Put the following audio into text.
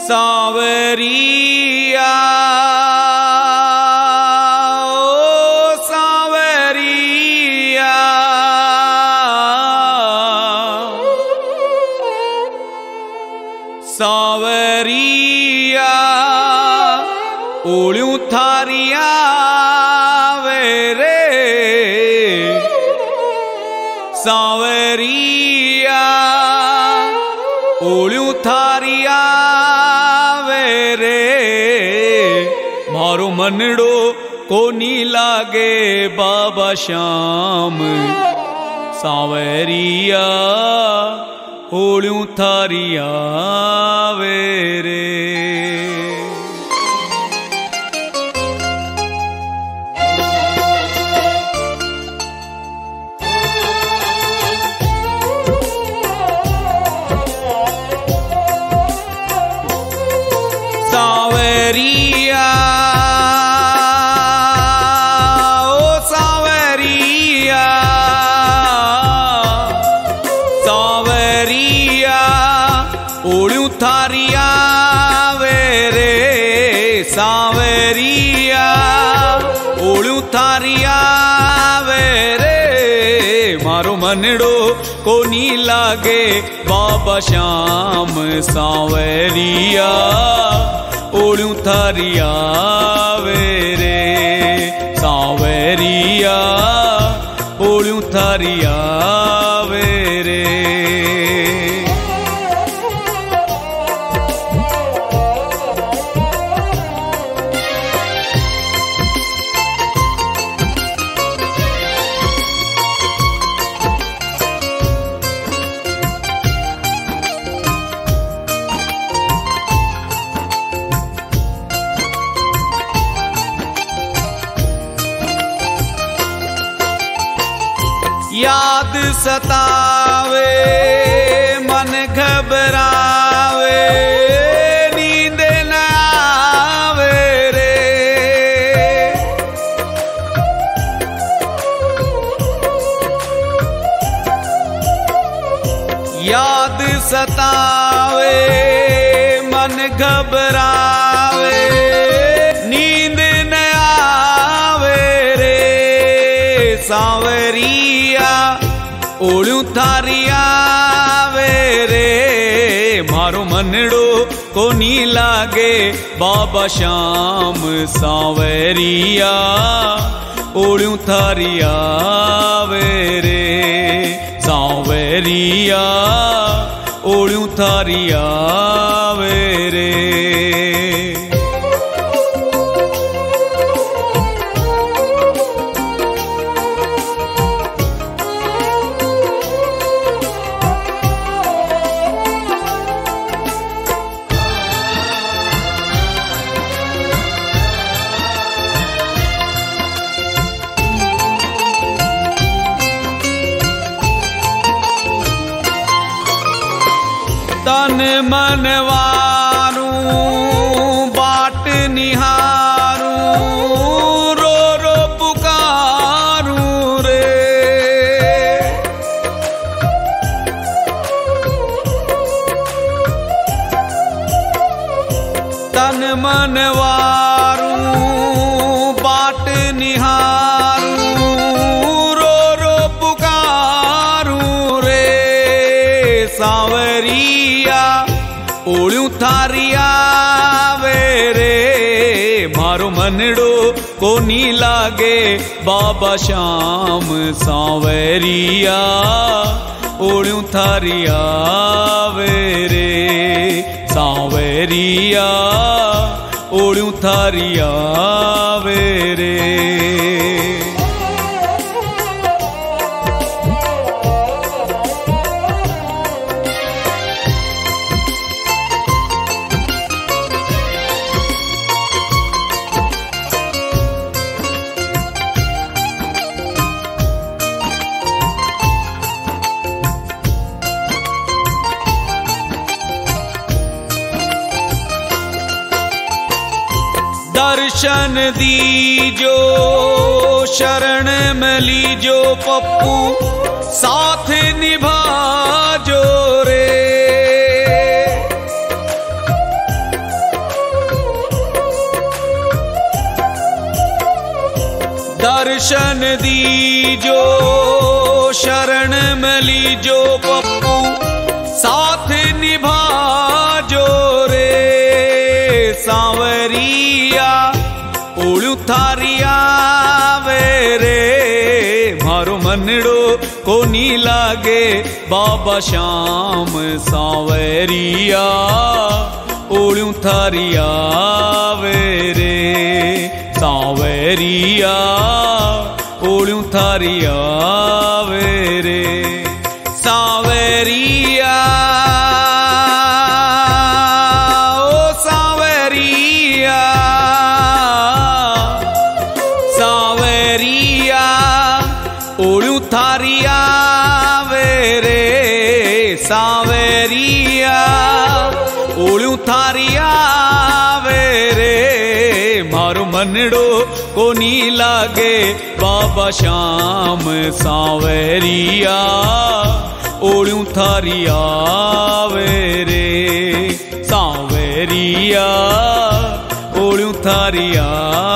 सांवरिया सांवरिया ओळ्यूं थारिया वेरे सांवरिया ओळ्यूं थारिया वेरे मारो मनड़ो कोनी लागे बाबा श्याम सांवरिया ओळ्यूं थारिया वेरे सांवरिया ओ सांवरिया सांवरिया ओळ्यूं थारिया वेरे सांवरिया ओळ्यूं थारिया वेरे मारो मनड़ो कोनी लागे बाबा श्याम सांवरिया ओळ्यूं थारिया वेरे सांवरिया ओळ्यूं थारिया वेरे याद सतावे मन घबरावे नींद न आवे रे याद सतावे मन घबरावे नींद न आवे रे सांवरिया ओळ्यूं थारिया वेरे मारो मनड़ो कोनी लागे बाबा श्याम सांवरिया ओळ्यूं थारिया वेरे सांवरिया ओळ्यूं थारिया वेरे तन मन वारू बाट निहारू रो रो पुकारू रे तन मन वारू बाट निहारू रो रो पुकारू रे सांवरिया ओळ्यूं थारिया वेरे मारो मनड़ो कोनी लागे बाबा श्याम सांवरिया ओळ्यूं थारिया वेरे सांवरिया ओळ्यूं थारिया वेरे दर्शन दीजो शरण में लीजो पप्पू साथ निभाजो रे दर्शन दीजो शरण मिलीजो पप्पू साथ निभाजो रे सांवरिया ओळ्यू थारी आवे रे मारो मनड़ो कोनी लागे बाबा श्याम सांवरिया ओळ्यू थारी आवे रे सांवरिया ओळ्यू थारी आवे रे सांवरिया ओ सांवरिया सांवरिया ओळ्यू थारी आवे रे सांवरिया ओळ्यू थारी आवे रे मारो मनड़ो कोनी लागे बाबा श्याम सांवरिया ओळ्यू थारी आवे रे सांवरिया ओळ्यू थारी आवे